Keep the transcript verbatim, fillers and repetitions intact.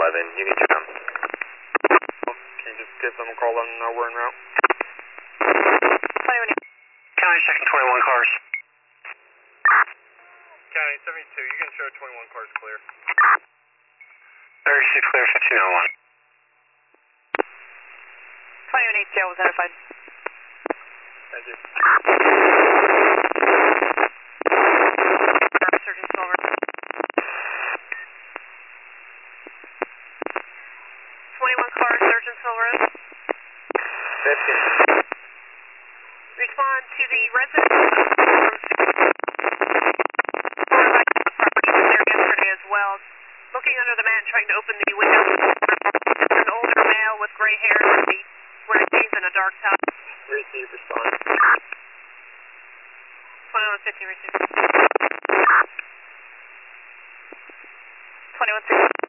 eleven, you can jump. Can you just give them a call, let them know we're en route? twenty-one. County checking twenty-one cars. County seventy-two, you can show twenty-one cars clear. thirty-six clear, fifteen oh one. twenty-one A T L was identified. Thank you. Surgeon Silver. twenty-one cars, Surgeon Silver. fifteen. Respond to the resident there yesterday as well. Looking under the mat and trying to open the window. An older male with gray hair wearing jeans and a dark top. Receive, respond. twenty-one fifteen, receive. twenty-one sixteen.